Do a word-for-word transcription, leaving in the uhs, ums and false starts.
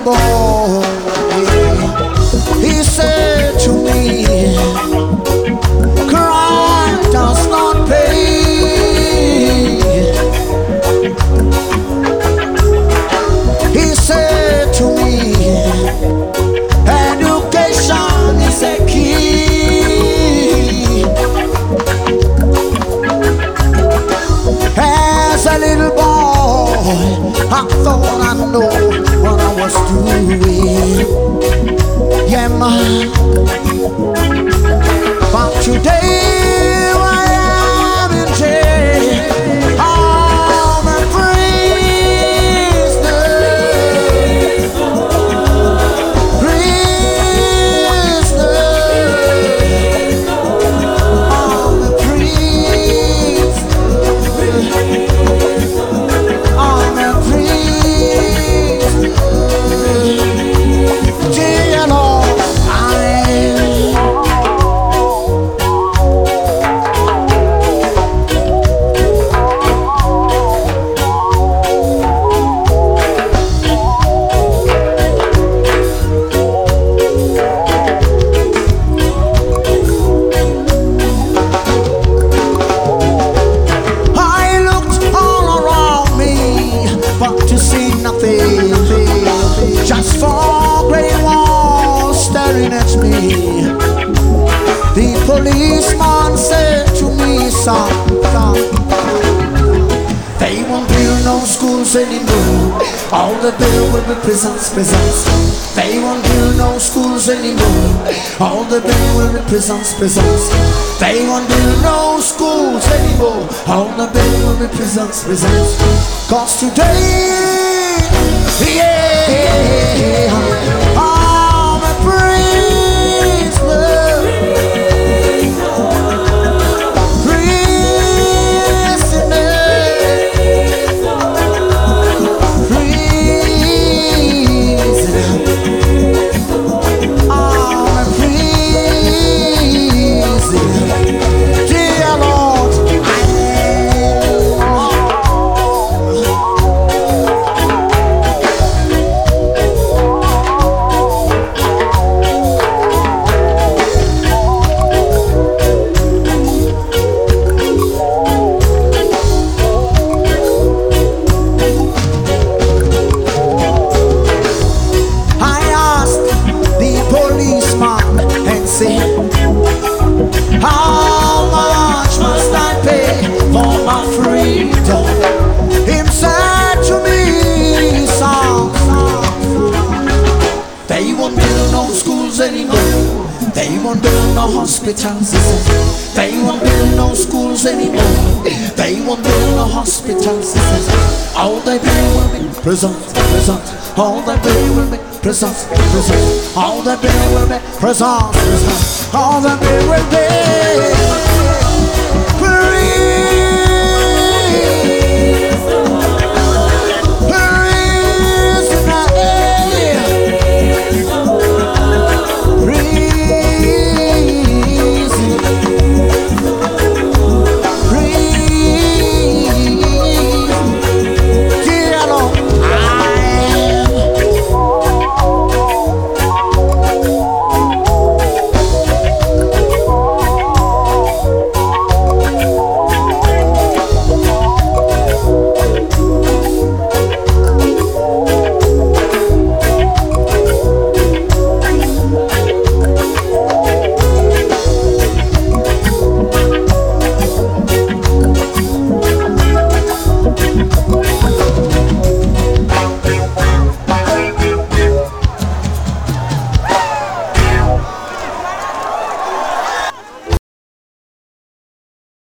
boy, he said to me, crime does not pay. He said to me, education is a key. As a little boy, I thought I know what I was doing. Yeah, man. But today I am in jail. I'm a prisoner. Prisoner. I'm a prisoner. I'm a prisoner. Dear Lord, I I looked all around me, but to see nothing. Just four grey walls staring at me. The policeman said to me, son, they won't build no schools anymore. All they build will be prisons, prisons. They won't build no schools anymore. All they build will be prisons, prisons. They won't build no schools anymore. All they build will be prisons, prisons. Cause today, yeah, I'm a prisoner. Prisoner. Prisoner. I'm a prisoner. Dear Lord, I how much must I pay for my freedom? Him said to me, son, they won't build no schools anymore. They won't build no hospitals. They won't build no schools anymore. They won't build no hospitals. All they build will be prisons, prisons. All they build will be prisons, prisons. All they build will be prisons, prisons. All they build will be